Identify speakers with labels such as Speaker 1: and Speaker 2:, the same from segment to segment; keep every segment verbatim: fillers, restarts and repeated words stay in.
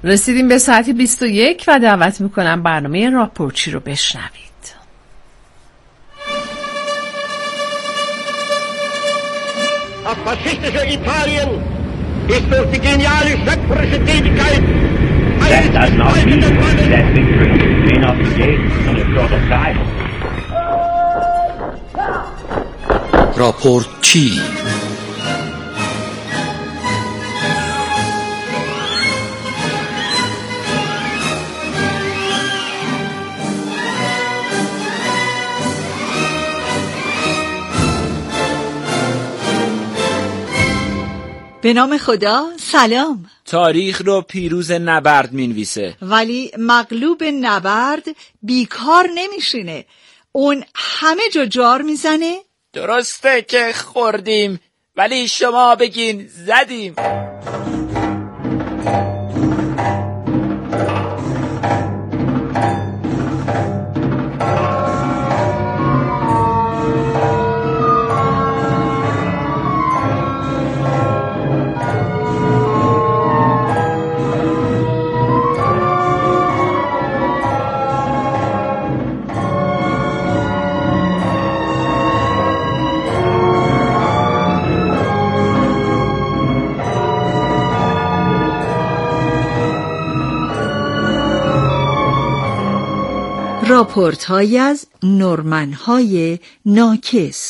Speaker 1: رسیدیم به ساعت بیست و یک و دعوت میکنم برنامه راپورچی رو بشنوید.
Speaker 2: Das faschistische Italien ist durch die geniale schöpferische Tätigkeit
Speaker 3: That does not mean that victory may not be gained on a short of time.
Speaker 4: راپورچی
Speaker 5: به نام خدا. سلام.
Speaker 6: تاریخ رو پیروز نبرد مینویسه،
Speaker 5: ولی مغلوب نبرد بیکار نمیشینه، اون همه جا جار میزنه.
Speaker 6: درسته که خوردیم، ولی شما بگین زدیم.
Speaker 5: راپورت های از نورمن های ناکس.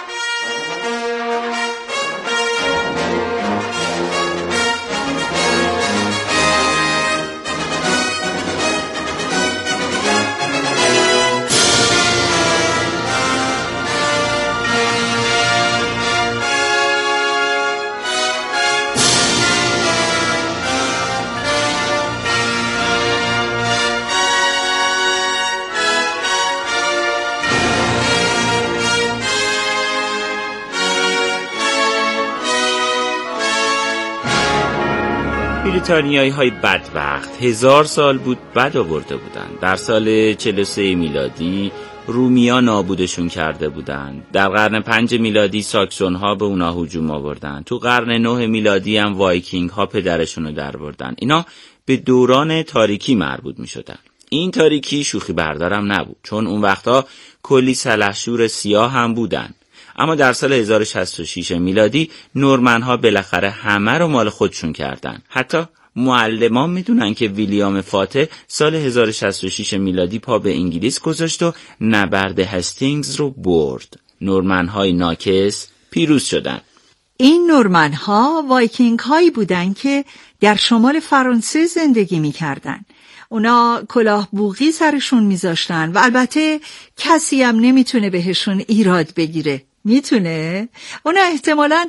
Speaker 6: بریتانیایی های بدبخت هزار سال بود بد آورده بودن. در سال چهل و سه میلادی رومیا نابودشون کرده بودن. در قرن پنج میلادی ساکسون ها به اونا هجوم آوردن. تو قرن نه میلادی هم وایکینگ ها پدرشون رو در بردن. اینا به دوران تاریکی مربوط می شدن. این تاریکی شوخی بردارم نبود، چون اون وقتا کلی سلحشور سیاه هم بودن. اما در سال هزار و شصت و شش میلادی نورمن ها بالاخره همه رو مال خودشون کردن. حتی معلمان میدونن که ویلیام فاتح سال هزار و شصت و شش میلادی پا به انگلیس گذاشت و نبرد هستینگز رو برد. نورمن های ناکس پیروز شدن.
Speaker 5: این نورمن ها وایکینگ هایی بودن که در شمال فرانسه زندگی میکردن. اونا کلاه بوقی سرشون میذاشتن و البته کسی هم نمیتونه بهشون ایراد بگیره. میتونه؟ اونا احتمالاً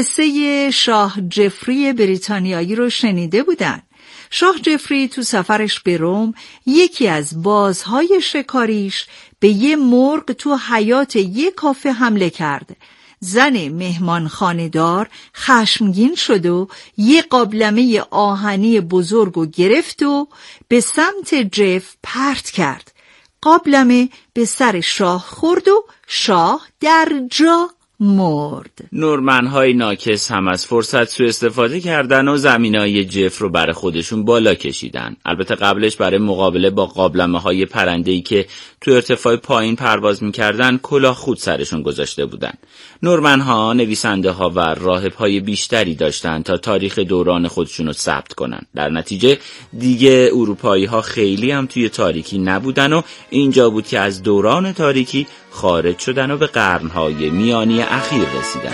Speaker 5: قصه شاه جفری بریتانیایی رو شنیده بودن. شاه جفری تو سفرش به روم یکی از بازهای شکاریش به یه مرغ تو حیاط یه کافه حمله کرد. زن مهمانخانه‌دار خشمگین شد و یه قابلمه آهنی بزرگو گرفت و به سمت جف پرت کرد. قابلمه به سر شاه خورد و شاه در جا مرد.
Speaker 6: نورمن های ناکس هم از فرصت سوء استفاده کردن و زمینای جف رو برای خودشون بالا کشیدن. البته قبلش برای مقابله با قابلمه های پرنده‌ای که تو ارتفاع پایین پرواز می‌کردن کلاه خود سرشون گذاشته بودن. نورمن ها نویسنده ها و راهب های بیشتری داشتن تا تاریخ دوران خودشون رو ثبت کنن. در نتیجه دیگه اروپایی ها خیلی هم توی تاریکی نبودن و اینجا بود که از دوران تاریکی خارج شدن و به قرنهای میانی اخیر رسیدن.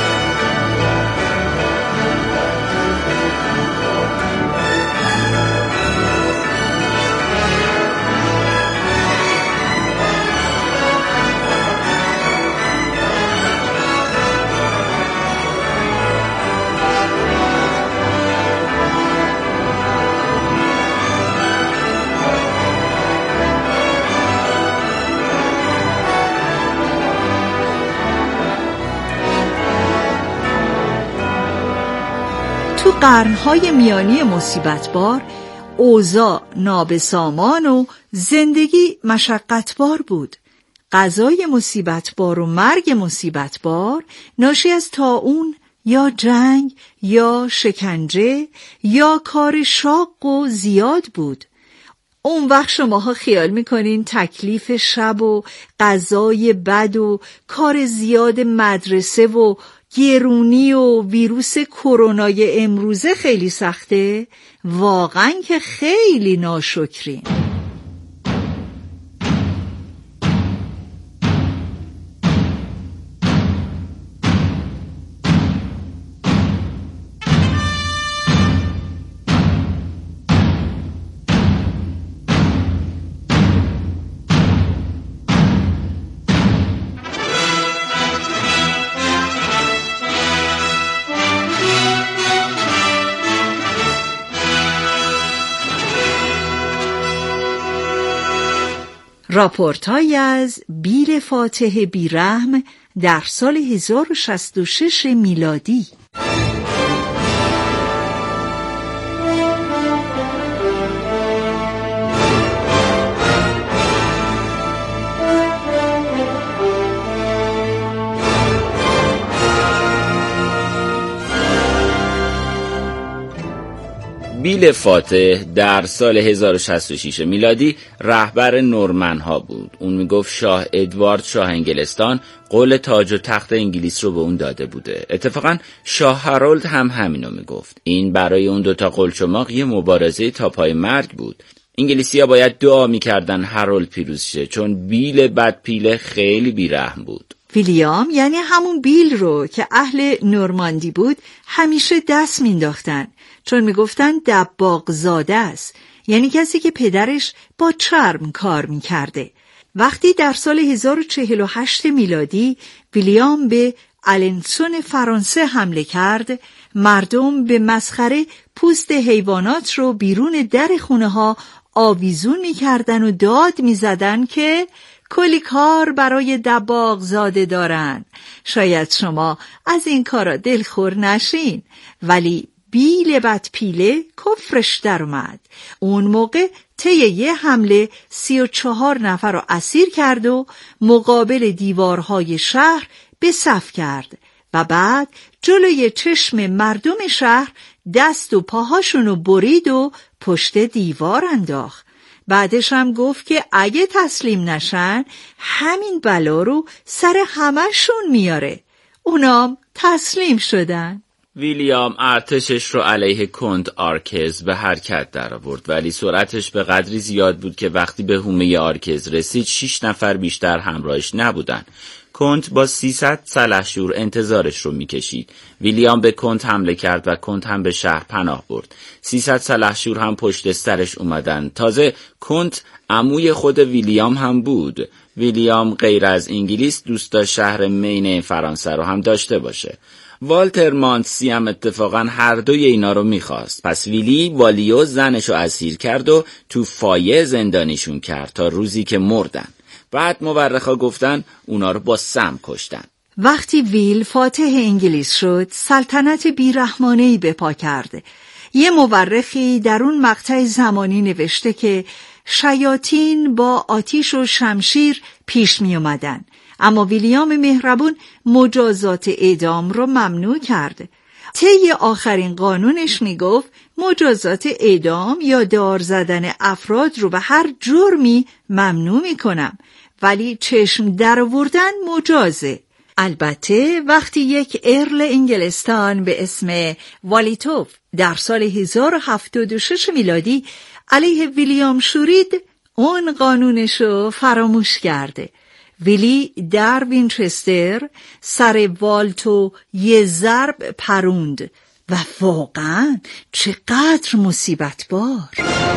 Speaker 5: تو قرنهای میانی مصیبتبار اوضاع نابسامان و زندگی مشقتبار بود. قضای مصیبتبار و مرگ مصیبتبار ناشی از طاعون یا جنگ یا شکنجه یا کار شاق و زیاد بود. اون وقت شماها خیال میکنین تکلیف شب و غذای بد و کار زیاد مدرسه و گرونی و ویروس کرونای امروزه خیلی سخته؟ واقعا که خیلی ناشکرین. راپورت‌هایی از بیل فاتح بیرحم در سال هزار و شصت و شش میلادی.
Speaker 6: بیل فاتح در سال هزار و شصت و شش میلادی رهبر نورمن ها بود. اون میگفت شاه ادوارد شاه انگلستان قول تاج و تخت انگلیس رو به اون داده بوده. اتفاقا شاه هارولد هم همینو میگفت. این برای اون دوتا قلچماق یه مبارزه تا پای مرگ بود. انگلیسی‌ها باید دعا میکردن هارولد پیروز شه، چون بیل بدپیله خیلی بیرحم بود.
Speaker 5: ویلیام یعنی همون بیل رو که اهل نورماندی بود همیشه دست مینداختن، چون میگفتن دباغ زاده است، یعنی کسی که پدرش با چرم کار میکرده. وقتی در سال هزار و چهل و هشت میلادی ویلیام به آلنسون فرانسه حمله کرد، مردم به مسخره پوست حیوانات رو بیرون در خونه ها آویزون میکردن و داد میزدن که کلی کار برای دباغ زاده دارن. شاید شما از این کارا دلخور نشین، ولی بیل بدپیله کفرش در اومد. اون موقع طی یه حمله سی و چهار نفر رو اسیر کرد و مقابل دیوارهای شهر به صف کرد و بعد جلوی چشم مردم شهر دست و پاهاشونو برید و پشت دیوار انداخت. بعدش هم گفت که اگه تسلیم نشن همین بلا رو سر همشون میاره. اونام تسلیم شدن.
Speaker 6: ویلیام ارتشش رو علیه کنت آرکز به حرکت در آورد، ولی سرعتش به قدری زیاد بود که وقتی به حومه آرکز رسید شش نفر بیشتر همراهش نبودن. کنت با سیصد سلحشور انتظارش رو میکشید. ویلیام به کنت حمله کرد و کنت هم به شهر پناه برد. سیصد سلحشور هم پشت سرش اومدن. تازه کنت عموی خود ویلیام هم بود. ویلیام غیر از انگلیس دوست داشت شهر مین فرانسه رو هم داشته باشه. والتر مانتسی هم اتفاقا هر دوی اینا رو میخواست. پس ویلی والیو زنشو اسیر کرد و تو فایه زندانیشون کرد تا روزی که مردن. بعد مورخا گفتن اونا رو با سم کشتن.
Speaker 5: وقتی ویل فاتح انگلیس شد، سلطنت بیرحمانه‌ای به پا کرد. یه مورخی در اون مقطع زمانی نوشته که شیاطین با آتیش و شمشیر پیش می اومدن، اما ویلیام مهربون مجازات اعدام رو ممنوع کرد. طی آخرین قانونش می گفت مجازات اعدام یا دار زدن افراد رو به هر جرمی ممنوع می کنم، ولی چشم در آوردن مجازه. البته وقتی یک ارل انگلستان به اسم والیتوف در سال هزار و هفتاد و شش میلادی علیه ویلیام شورید، اون قانونشو فراموش کرده. ویلی در وینچستر سر والتو یه ضرب پروند و واقعا چقدر مصیبت بار.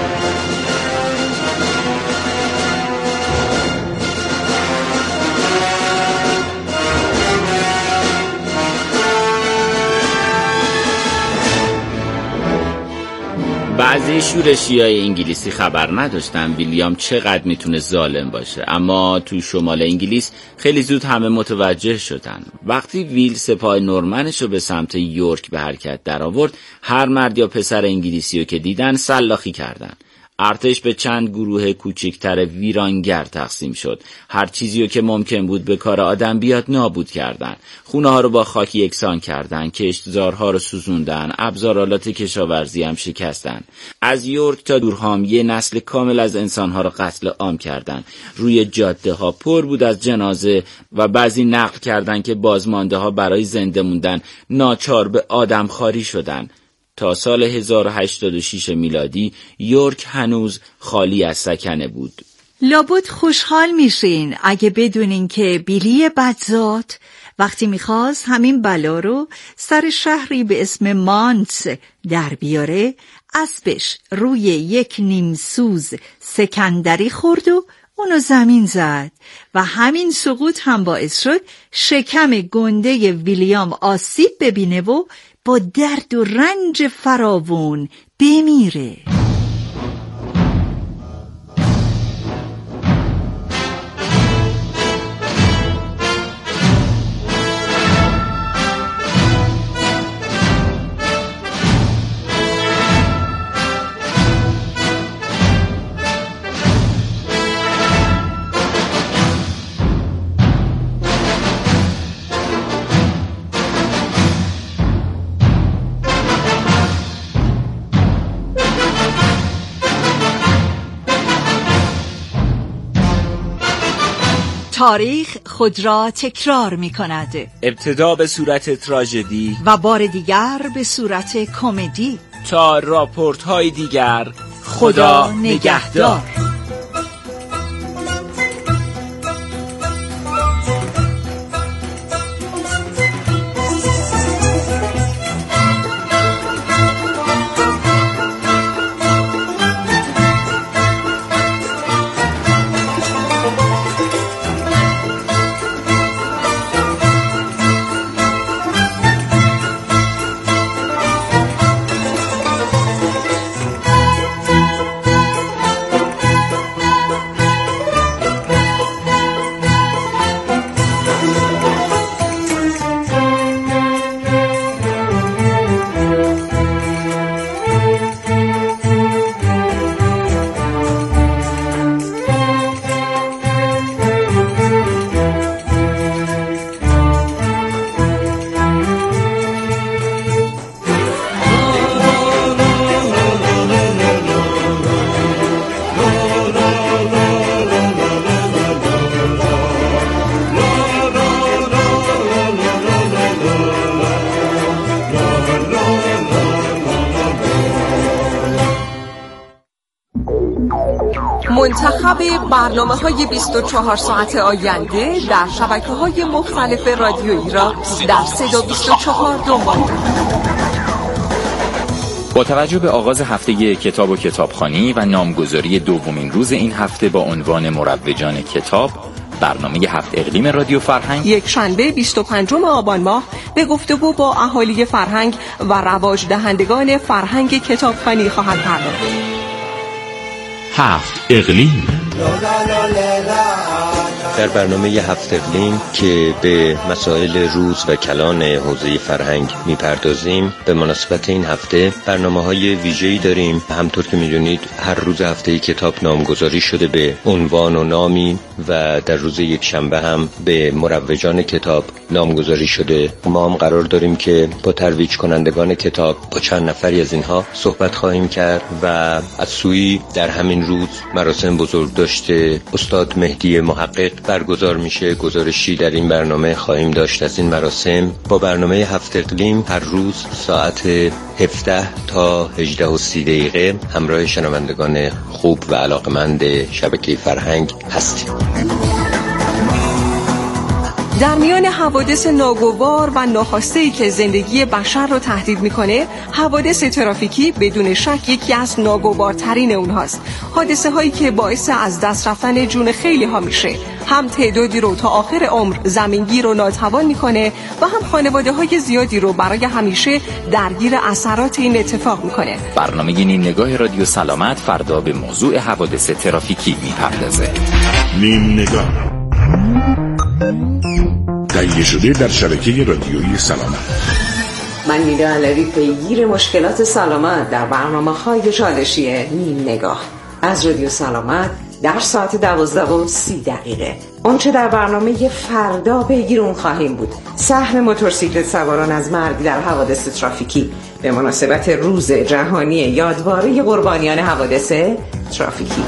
Speaker 6: بعضی شورشیای انگلیسی خبر نداشتن ویلیام چقدر میتونه ظالم باشه، اما تو شمال انگلیس خیلی زود همه متوجه شدن. وقتی ویل سپاه نورمنشو به سمت یورک به حرکت در آورد، هر مرد یا پسر انگلیسیو که دیدن سلاخی کردن. ارتش به چند گروه کوچکتر ویرانگر تقسیم شد. هر چیزی رو که ممکن بود به کار آدم بیاد نابود کردن. خونه ها رو با خاک یکسان کردن، کشتزارها رو سوزوندن، ابزارالات کشاورزی هم شکستن. از یورک تا دورهام یه نسل کامل از انسانها رو قتل عام کردن. روی جاده ها پر بود از جنازه و بعضی نقل کردن که بازمانده ها برای زنده موندن ناچار به آدم خاری شدن. تا سال هزار و هشتاد و شش میلادی یورک هنوز خالی از سکنه بود.
Speaker 5: لابد خوشحال میشین اگه بدونین که بیلی بدزات وقتی میخواست همین بلا رو سر شهری به اسم مانتس در بیاره، اسبش روی یک نیمسوز سکندری خورد و اونو زمین زد و همین سقوط هم باعث شد شکم گنده ویلیام آسیب ببینه و با درد و رنج فراوون بمیره. تاریخ خود را تکرار می کند،
Speaker 6: ابتدا به صورت تراژدی
Speaker 5: و بار دیگر به صورت کمدی.
Speaker 6: تا راپورت های دیگر،
Speaker 5: خدا, خدا نگهدار.
Speaker 4: منتخب برنامه‌های بیست و چهار ساعت آینده در شبکه‌های مختلف رادیویی را در صدا بیست و چهار دنبال کنید.
Speaker 7: با توجه به آغاز هفته کتاب و کتابخوانی و نامگذاری دومین روز این هفته با عنوان مروجان کتاب، برنامه هفت اقلیم رادیو فرهنگ
Speaker 4: یک شنبه بیست و پنجم آبان ماه به گفتگو با اهالی فرهنگ و رواج دهندگان فرهنگ کتابخوانی خواهد پرداخت.
Speaker 8: هفت اقلیم.
Speaker 9: در برنامه هفت اقلیم که به مسائل روز و کلان حوزه فرهنگ میپردازیم، به مناسبت این هفته برنامه‌های ویژه‌ای داریم. همطور که میدونید هر روز هفته کتاب نامگذاری شده به عنوان و نامی و در روز یک شنبه هم به مروجان کتاب نامگذاری شده. ما هم قرار داریم که با ترویج کنندگان کتاب با چند نفری از اینها صحبت خواهیم کرد و از سوی در همین روز مراسم بزرگ داشته استاد مهدی محقق برگزار میشه. گزارشی در این برنامه خواهیم داشت از این مراسم. با برنامه هفت اقلیم هر روز ساعت هفده تا هجده و سی دقیقه همراه شنوندگان خوب و علاقمند شبکه فرهنگ هستیم.
Speaker 4: در میان حوادث ناگوار و ناخواسته که زندگی بشر رو تهدید میکنه، حوادث ترافیکی بدون شک یکی از ناگوارترین اونهاست. حادثه هایی که باعث از دست رفتن جون خیلی ها میشه، هم تعدادی رو تا آخر عمر زمینگیر و ناتوان میکنه و هم خانواده های زیادی رو برای همیشه درگیر اثرات این اتفاق میکنه.
Speaker 7: برنامه نیم نگاه رادیو سلامت فردا به موضوع حوادث ترافیکی میپردازه.
Speaker 8: نیم نگاه تهیه شده در شبکه رادیویی سلامت.
Speaker 4: من نیلا علوی پیگیر مشکلات سلامت در برنامه‌های چالشی نیم نگاه. از رادیو سلامت در ساعت دوازده و سی دقیقه. آنچه در برنامه فردا پیگیر خواهیم بود: سهم موتورسیکلت سواران از مرگ در حوادث ترافیکی به مناسبت روز جهانی یادواره قربانیان حوادث ترافیکی.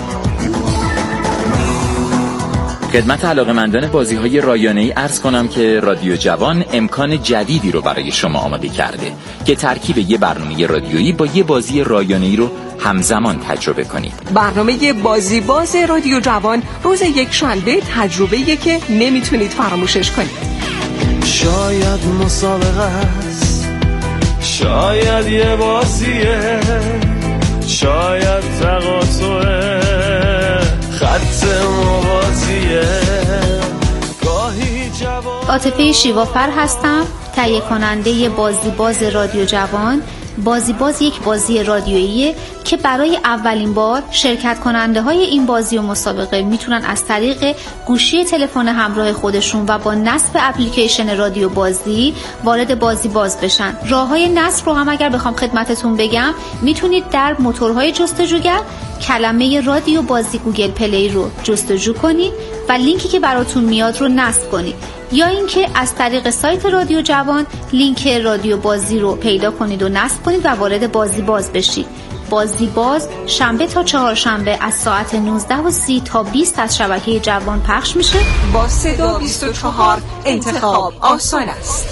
Speaker 7: خدمت علاقه‌مندان بازی‌های رایانه‌ای عرض کنم که رادیو جوان امکان جدیدی رو برای شما آماده کرده که ترکیب یه برنامه رادیویی با یه بازی رایانه‌ای رو همزمان تجربه کنید.
Speaker 4: برنامه بازی باز رادیو جوان روز یک شنبه تجربه‌ایه که نمیتونید فراموشش کنید.
Speaker 10: شاید مسابقه است، شاید یه بازیه، شاید تقاطعه، خط موازیه، گاهی جواب.
Speaker 11: عاطفه شیوافر هستم، تهیه کننده بازی باز رادیو جوان. بازی باز یک بازی رادیوییه که برای اولین بار شرکت کننده های این بازی و مسابقه میتونن از طریق گوشی تلفن همراه خودشون و با نصب اپلیکیشن رادیو بازی وارد بازی باز بشن. راههای نصب رو هم اگر بخوام خدمتتون بگم، میتونید در موتورهای جستجوگر کلمه رادیو بازی گوگل پلی رو جستجو کنید و لینکی که براتون میاد رو نصب کنید، یا اینکه از طریق سایت رادیو جوان لینک رادیو بازی رو پیدا کنید و نصب کنید و وارد بازی باز بشید. بازی باز شنبه تا چهارشنبه از ساعت نوزده و سی تا بیست از شبکه جوان پخش میشه.
Speaker 4: با صدا بیست و چهار انتخاب آسان است.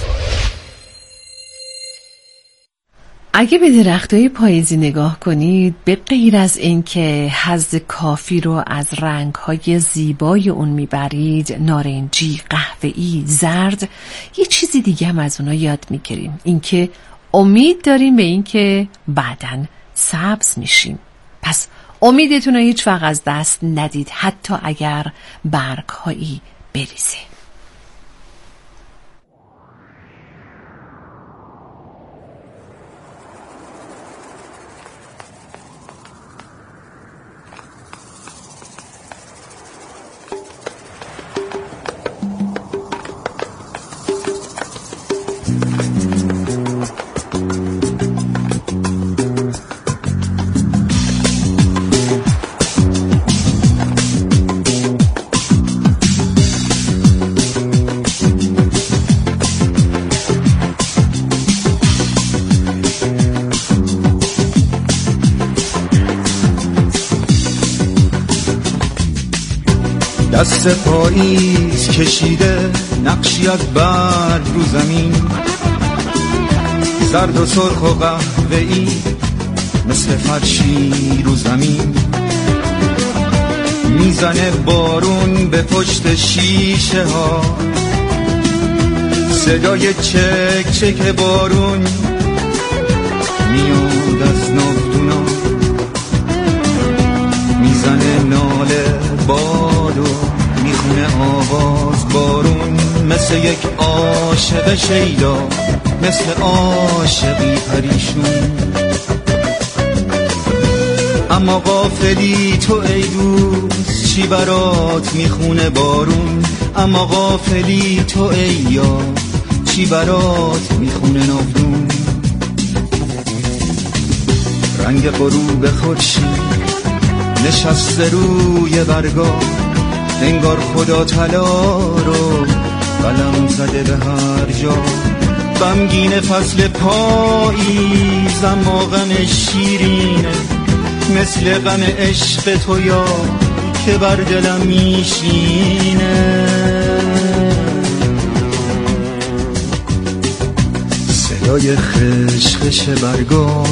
Speaker 1: اگه به درختای پاییزی نگاه کنید، به غیر از اینکه حظ کافی رو از رنگ‌های زیبای اون میبرید، نارنجی، قهوه‌ای، زرد، یه چیزی دیگه هم از اونا یاد میگیریم، اینکه امید داریم به اینکه بعداً سبز میشیم. پس امیدتون رو هیچ وقت از دست ندید، حتی اگر برگ‌هایی بریزه.
Speaker 12: دست پاییز کشیده نقشی از برگ رو زمین، زرد و سرخ و قهوه‌ای مثل فرشی رو زمین. میزنه بارون به پشت شیشه ها، صدای چک چک بارون میاد از ناودونا. میزنه ناله باد و میخونه آواز بارون، مثل یک عاشق شیدا، مثل عاشقی پریشون. اما غافلی تو ای دوست، چی برات میخونه بارون؟ اما غافلی تو ای یار، چی برات میخونه ناودون؟ رنگ غروب خورشید نشسته روی برگا، انگار خدا طلا رو قلم زده به هر جا. غمگین فصل پاییز اما غم شیرینه، مثل غم عشق تو یا که بر دلم میشینه. صدای خشخش برگا،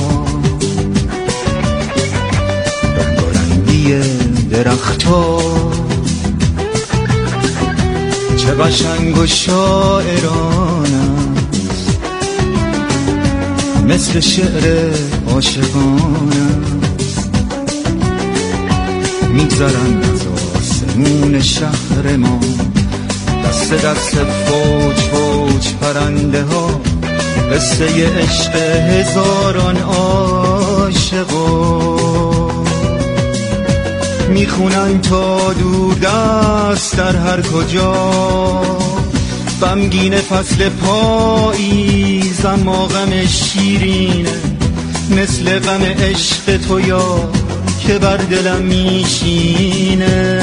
Speaker 12: رنگارنگی درختا، چه قشنگ و شاعرانه است، مثل شعر عاشقانه است. میگذرن از آسمون شهر ما، دست دست فوج فوج پرنده ها، قصه عشق هزاران عاشقا. میخونن تا دور دست در هر کجا، غمگین فصل پاییز اما غم شیرینه، مثل غم عشق تو یا که بر دلم میشینه.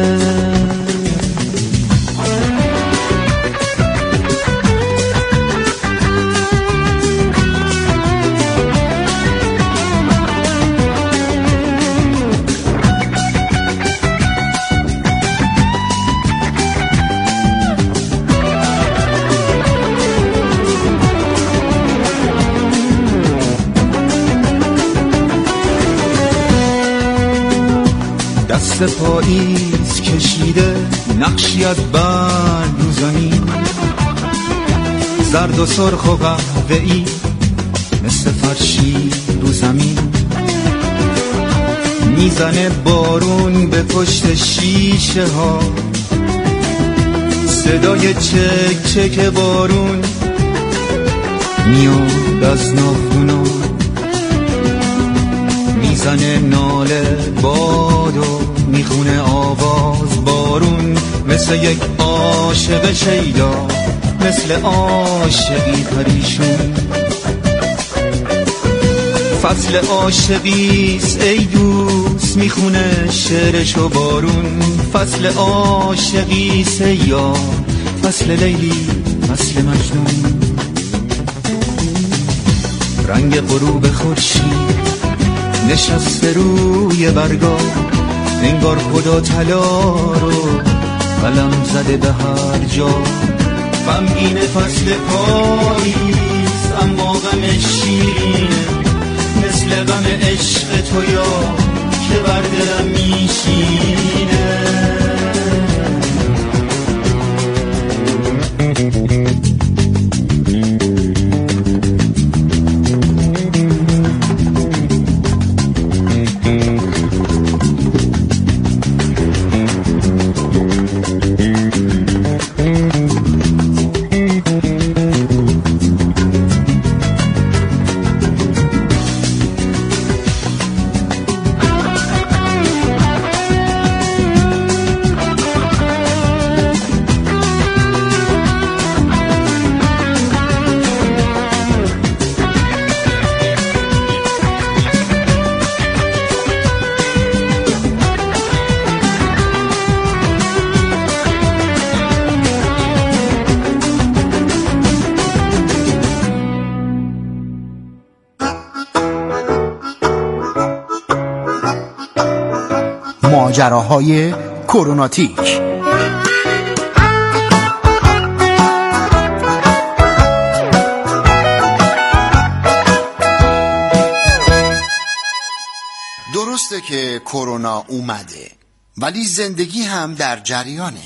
Speaker 12: دست پاییز کشیده نقشی از برگ رو زمین، زرد و سرخ و قهوه‌ای مثل فرشی رو زمین. میزنه بارون به پشت شیشه ها، صدای چک چک بارون میاد از ناخونا. میزنه ناله باد و میخونه آواز بارون، مثل یک عاشق شیدا، مثل عاشقی پریشون. فصل عاشقیست ای دوست، میخونه شعرشو بارون. فصل عاشقیست ای یار، فصل لیلی، فصل مجنون. رنگ غروب خورشید نشسته روی برگا، انگار خدا طلا رو قلم زده به هر جا. غمگین فصل پاییز اما غم شیرینه، مثل غم عشق تو یا که بر دلم میشینه.
Speaker 13: ماجراهای کروناتیک.
Speaker 14: درسته که کرونا اومده ولی زندگی هم در جریانه.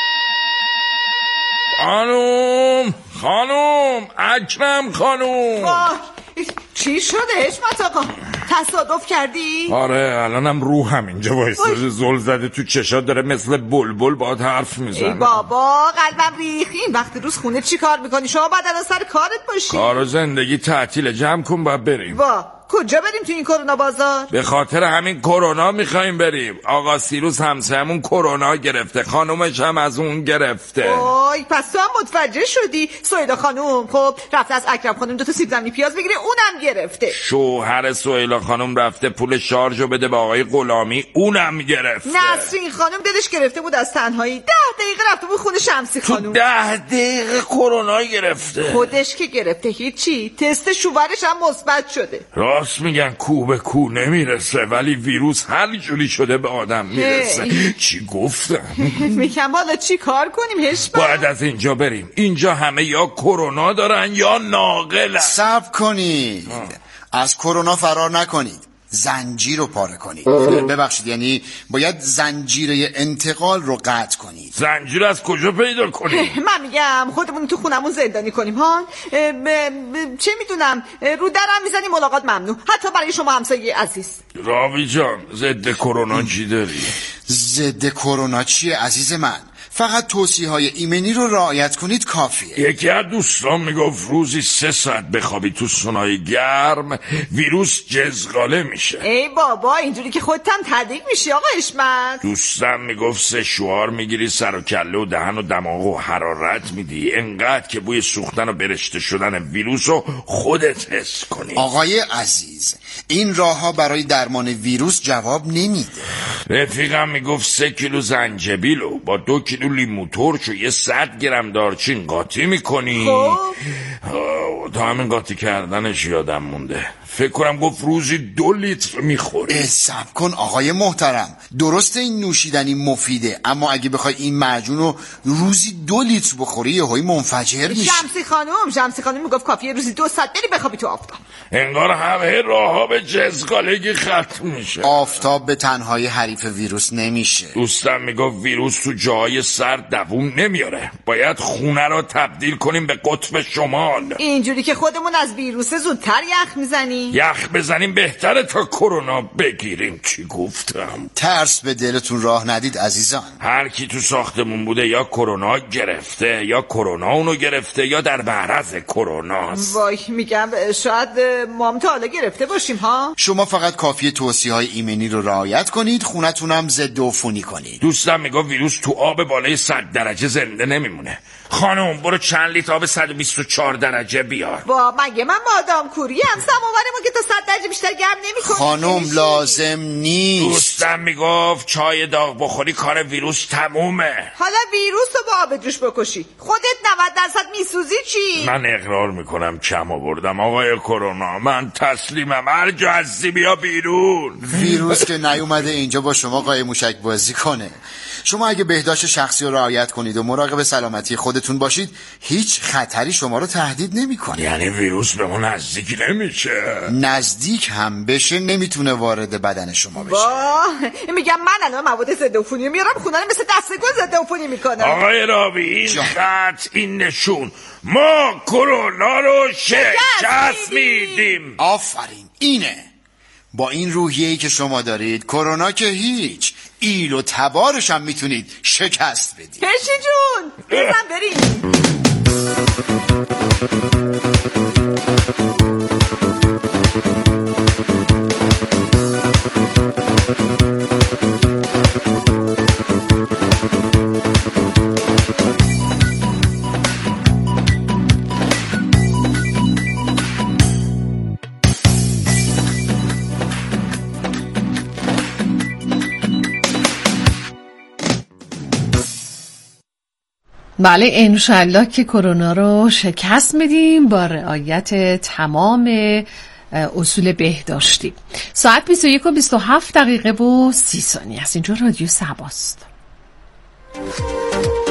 Speaker 15: خانوم خانوم اکرم خانوم.
Speaker 5: چی شده حشمت آقا؟ تصادف کردی؟
Speaker 15: آره الانم روحم اینجا وایساده زل زده تو چشات داره مثل بلبل باهات حرف میزنه.
Speaker 5: ای بابا قلبم ریخی. این وقت روز خونه چی کار میکنی؟ شما بعد الان سر کارت باشی.
Speaker 15: کار و زندگی تعطیل، جمع کن باید بریم.
Speaker 5: وا کجا بریم تو این کرونا بازار؟
Speaker 15: به خاطر همین کرونا میخوایم بریم. آقا سیروس همسایمون کرونا گرفته، خانومش هم از اون گرفته.
Speaker 5: وای پس تو هم متوجه شدی؟ سهیلا خانوم خب رفته از اکرم خانوم دو تا سیب زمینی پیاز بگیره، اونم گرفته.
Speaker 15: شوهر سهیلا خانوم رفته پول شارژو بده به آقای غلامی، اونم گرفته.
Speaker 5: نسرین خانوم دلش گرفته بود از تنهایی، ده دقیقه رفته بود خونه شمسی خانوم.
Speaker 15: ده دقیقه کرونا گرفته.
Speaker 5: خودش که گرفته هیچی، تست شوهرش هم مثبت شده.
Speaker 15: راست میگن کو به کو نمیرسه ولی ویروس هر جوری شده به آدم میرسه. چی گفتم؟
Speaker 5: میگم حالا چی کار کنیم هشبا؟
Speaker 15: باید از اینجا بریم. اینجا همه یا کرونا دارن یا ناقلن.
Speaker 14: صبر کنید، از کرونا فرار نکنید، زنجیر رو پاره کنید. ببخشید یعنی باید زنجیره انتقال رو قطع کنید.
Speaker 15: زنجیر از کجا پیدا کنید؟
Speaker 5: من میگم خودمون تو خونمون زندانی کنیم ها. چه میدونم رو درم میزنی ملاقات ممنوع، حتی برای شما همسایه عزیز.
Speaker 15: راوی جان ضد کرونا چی داری؟
Speaker 14: ضد کرونا چیه عزیز من؟ فقط توصیه های ایمنی رو رعایت کنید کافیه.
Speaker 15: یکی از دوستان میگفت روزی سه ساعت بخوابی تو سونای گرم ویروس جزغاله میشه.
Speaker 5: ای بابا اینجوری که خودت هم تدریگ میشی آقا اشمت.
Speaker 15: دوستم میگفت سه شوار میگیری سر و کله و دهن و دماغ و حرارت میدی انقدر که بوی سوختن و برشته شدن ویروس رو خودت حس کنی.
Speaker 14: آقای عزیز این راه ها برای درمان ویروس جواب نمیده.
Speaker 15: رفیقم میگفت سه کیلو زنجبیلو با دو کیلو لیمو ترش و یه صد گرم دارچین قاطی میکنی.
Speaker 5: خب
Speaker 15: تا همین قاطی کردنش یادم مونده. فکر کنم گفت روزی دو لیتر میخوری.
Speaker 14: صبر کن آقای محترم، درسته این نوشیدنی مفیده اما اگه بخوای این معجون رو روزی دو لیتر بخوری یهویی منفجر میشه.
Speaker 5: شمسی خانم شمسی خانم میگفت کافیه روزی دو ساعت بری بخوابی تو آفتاب.
Speaker 15: انگار همه راه ها به جزغالگی ختم میشه.
Speaker 14: آفتاب به تنهایی حریف ویروس نمیشه.
Speaker 15: دوستم میگفت ویروس تو جای سرد دووم نمیاره، باید خونه رو تبدیل کنیم به قطب شمال.
Speaker 5: اینجوری که خودمون از ویروس زودتر یخ میزنیم.
Speaker 15: یخ بزنیم بهتره تا کرونا بگیریم. چی گفتم؟
Speaker 14: ترس به دلتون راه ندید عزیزان.
Speaker 15: هر کی تو ساختمون بوده یا کرونا گرفته یا کرونا اونو گرفته یا در معرض کروناست.
Speaker 5: وای میگم شاید ما هم تا حالا گرفته باشیم ها.
Speaker 14: شما فقط کافیه توصیه های ایمنی رو رعایت کنید، خونتونم ضد عفونی کنید.
Speaker 15: دوستم میگه ویروس تو آب بالای صد درجه زنده نمیمونه. خانم برو چند لیتر آب صد و بیست و چهار درجه بیار.
Speaker 5: با مگه من مادام کوری هم سماورمون که تا صد درجه بیشتر گرم نمیکنه.
Speaker 14: خانم لازم نیست.
Speaker 15: دوستم میگفت چای داغ بخوری کار ویروس تمومه.
Speaker 5: حالا ویروس رو با آب جوش بکشی خودت نود درصد میسوزی چی؟
Speaker 15: من اقرار میکنم کم آوردم آقای کرونا، من تسلیمم، هر جا هستی بیا بیرون.
Speaker 14: ویروس که نیومده اینجا با شما قایم موشک بازی کنه. شما اگه بهداشت شخصی رو رعایت کنید و مراقب سلامتی خودتون باشید هیچ خطری شما رو تهدید نمیکنه.
Speaker 15: یعنی ویروس به ما نزدیک نمیشه؟
Speaker 14: نزدیک هم بشه نمیتونه وارد بدن شما بشه.
Speaker 5: واه میگم من الان مواد ضد عفونی میارم خونه رو مثل دستگل ضد عفونی میکنم.
Speaker 15: آقای راوی این خط این نشون ما کرونا رو شکست میدیم.
Speaker 14: آفرین اینه. با این روحیه‌ای که شما دارید کرونا که هیچ، ایل و تبارش هم میتونید شکست بدید.
Speaker 5: پشی جون بزن بریم.
Speaker 1: بله انشالله که کرونا رو شکست میدیم با رعایت تمام اصول بهداشتی. ساعت بیست و یک و بیست و هفت دقیقه و سی ثانیه است. اینجا رادیو صباست.